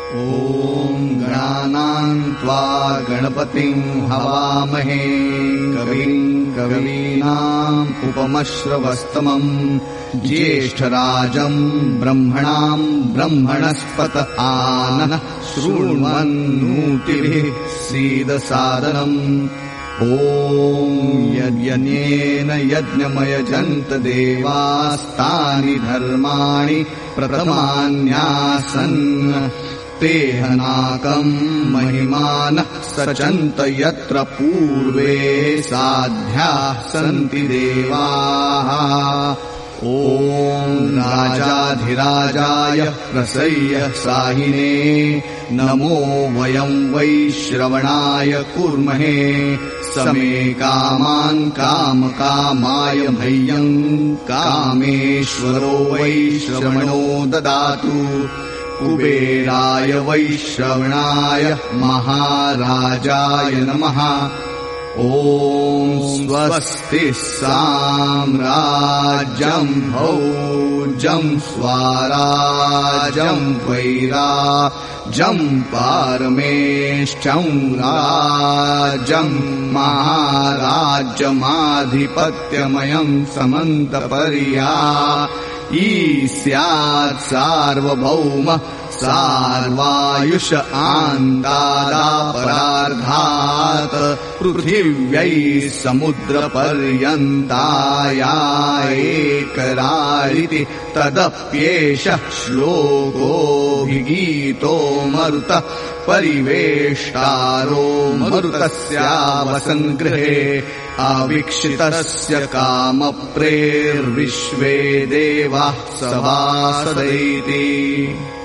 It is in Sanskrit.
ॐ गणानां त्वा गणपतिं हवामहे कविं कवीनाम् उपमश्रवस्तमम् ज्येष्ठराजम् ब्रह्मणाम् ब्रह्मणस्पत आनः शृण्वन्नोतिभिः सीदसादनम् ॐ यज्ञेन यज्ञमयजन्त देवास्तानि धर्माणि प्रथमान्यासन् तेहनाकम् महिमानः सचन्त यत्र पूर्वे साध्याः सन्ति देवाः ॐ राजाधिराजाय प्रसय्य साहिने नमो वयम् वै श्रवणाय कुर्महे समे कामान् कामकामाय मह्यम् कामेश्वरो वै श्रवणो ददातु कुबेराय वै श्रवणाय महाराजाय नमः ॐ स्वस्ति साम्राज्यम् भौज्यम् स्वाराज्यम् वैराज्यम् पारमेष्ठ्यम् राज्यम् महाराज्यमाधिपत्यमयम् समन्तपर्यायी स्यात् सार्वभौम सार्वायुष आन्दादापरार्धात् पृथिव्यै समुद्रपर्यन्तायायेकराळिति तदप्येष श्लोकोऽभिगीतो मरुतः परिवेष्टारो मरुतस्यावसङ्गृहे अवीक्षितस्य कामप्रेर्विश्वे देवाः सभासदैति।